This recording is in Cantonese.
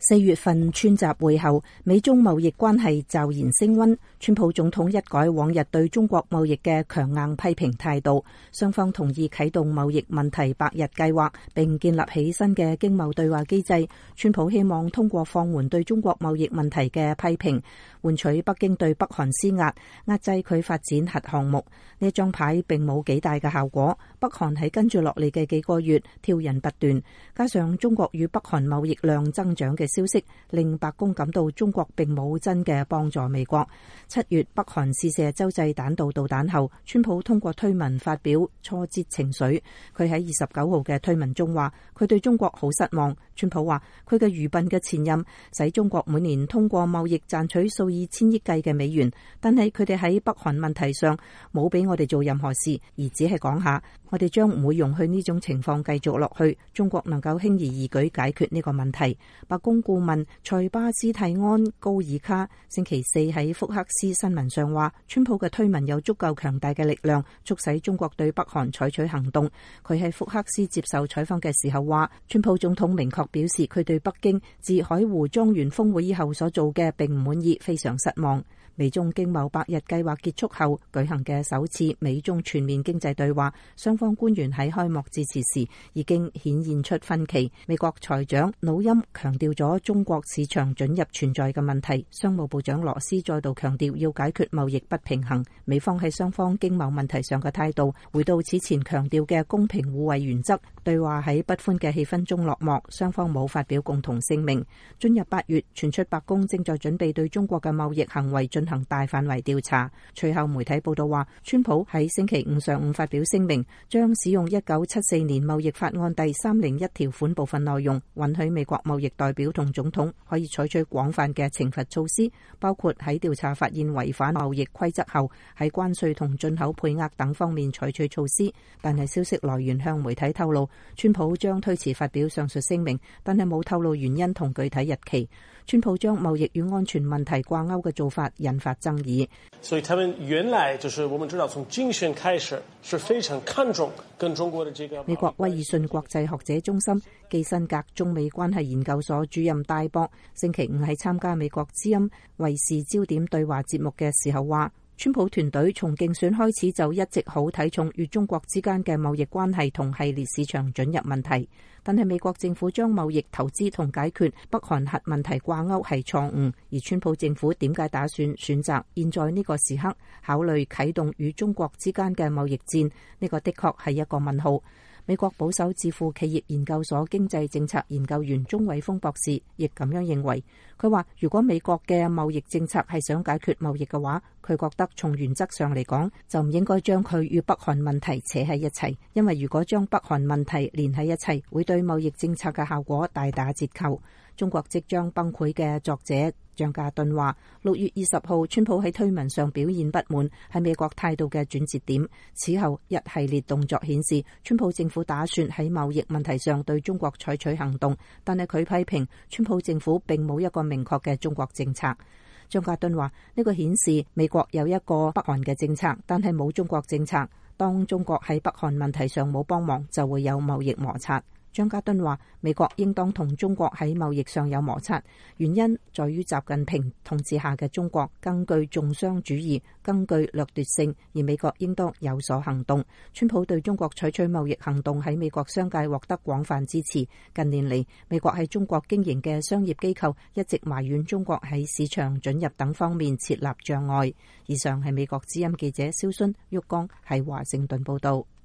4月份川習會後，美中貿易關係驟然升溫。川普總統一改往日對中國貿易嘅強硬批評態度，雙方同意啟動貿易問題100日計劃，並建立起新嘅經貿對話機制。川普希望通過放緩對中國貿易問題嘅批評，換取北京對北韓施壓，壓制佢發展核項目。呢張牌並冇幾大嘅效果。北韓喺跟住落嚟嘅幾個月挑釁不斷，加上中國與北韓貿易量增長嘅消息，令白宮感到中國並冇真嘅幫助美國。7月北韓試射洲際彈道導彈後，川普通過推文發表挫折情緒。佢喺29號嘅推文中話，佢對中國好失望。川普話，佢嘅愚笨嘅前任使中國每年通過貿易賺取數以千億計嘅美元，但係佢哋喺北韓問題上冇俾我哋做任何事，而只係講下，我哋將唔會容許呢種情況繼續落去，中國能夠輕而易舉解決呢個問題。白宮顧問塞巴斯蒂安高爾卡星期四喺福克斯新聞上話，川普嘅推文有足夠強大嘅力量，促使中國對北韓採取行動。佢喺福克斯接受採訪嘅時候話，川普總統明確表示佢對北京自海湖莊園峰會以後所做嘅並唔滿意，非常失望。美中經貿100日計劃結束後舉行嘅首次美中全面經濟對話，雙方官員喺開幕致辭時已經顯現出分歧。美國財長努欽強調咗中國市場准入存在嘅問題，商務部長羅斯再度強調要解決貿易不平衡。美方喺雙方經貿問題上嘅態度回到此前強調嘅公平互惠原則。對話喺不歡嘅氣氛中落幕，雙方冇發表共同聲明。進入8月，傳出白宮正在準備對中國嘅貿易行為進行大範圍調查。隨後媒體報道話，川普喺星期五上午發表聲明，將使用1974年貿易法案第301條款部分內容，允許美國貿易代表同總統可以採取廣泛嘅懲罰措施，包括喺調查發現違反貿易規則後，喺關稅同進口配額等方面採取措施。但係消息來源向媒體透露，川普將推遲發表上述聲明，但係冇透露原因同具體日期。川普將貿易與安全問題掛鈎嘅做法引發爭議。 所以他們原來就是我們知道從競選開始是非常看重跟中國的這個。 美國威爾遜國際學者中心基辛格中美關係研究所主任戴博星期五喺參加美國之音衛視焦點對話節目嘅時候話，川普團隊從競選開始就一直好睇重與中國之間嘅貿易關係同系列市場准入問題，但係美國政府將貿易、投資同解決北韓核問題掛鈎係錯誤，而川普政府點解打算選擇現在呢個時刻考慮啟動與中國之間嘅貿易戰？呢個的確係一個問號。美國保守智庫企業研究所經濟政策研究員鍾偉峰博士亦咁樣認為。佢話，如果美國嘅貿易政策係想解決貿易嘅話，佢覺得從原則上嚟講，就唔應該將佢與北韓問題扯喺一齊，因為如果將北韓問題連喺一齊，會對貿易政策嘅效果大打折扣。中國即將崩潰嘅作者張家敦話，6月20號，川普喺推文上表現不滿，係美國態度嘅轉折點。此後一系列動作顯示，川普政府打算喺貿易問題上對中國採取行動，但係佢批評川普政府並冇一個明確嘅中國政策。張家敦話，呢個顯示美國有一個北韓嘅政策，但係冇中國政策。當中國喺北韓問題上冇幫忙，就會有貿易摩擦。張家敦話，美國應當同中國喺貿易上有摩擦，原因在於習近平統治下嘅中國更具重商主義，更具掠奪性，而美國應當有所行動。川普對中國採取貿易行動喺美國商界獲得廣泛支持。近年嚟，美國喺中國經營嘅商業機構一直埋怨中國喺市場准入等方面設立障礙。以上係美國之音記者蕭순、玉剛喺華盛頓報道。